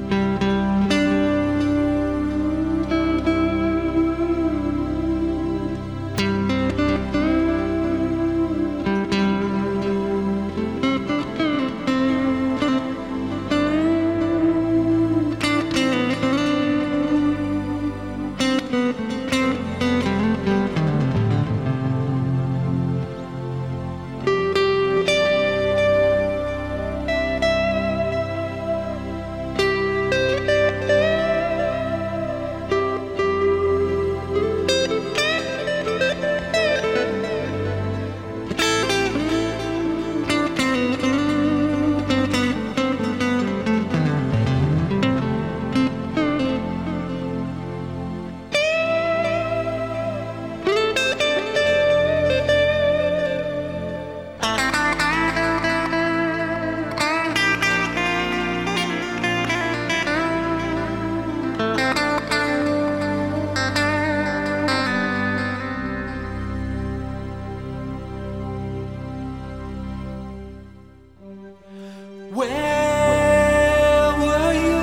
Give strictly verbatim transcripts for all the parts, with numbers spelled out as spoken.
Where were you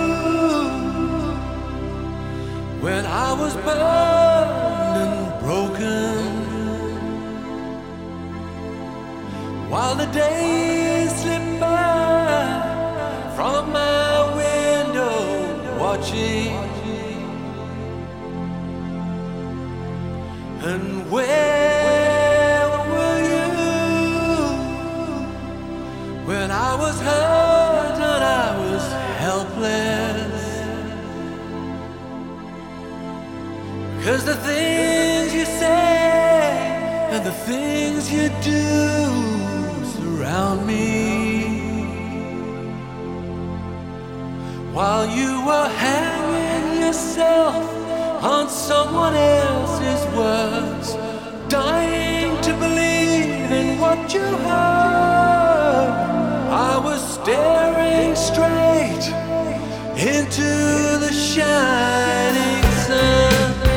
when I was burned and broken? While the days slipped by from my window, watching. And where were you when I was hurt and I was helpless? 'Cause the things you say and the things you do surround me, while you were hanging yourself on someone else's words, dying to believe in what you heard. I was staring straight into the shining sun.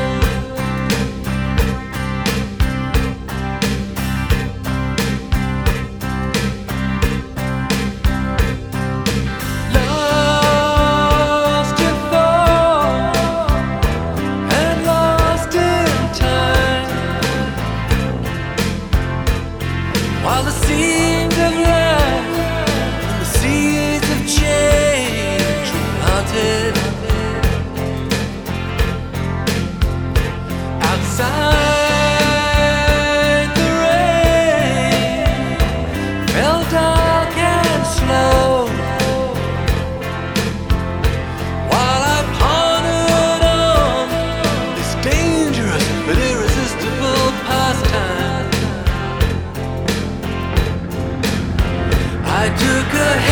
While the seeds of life and the seeds of change were planted outside, the rain fell dark and slow. While I pondered on this dangerous but irresistible pastime, I took a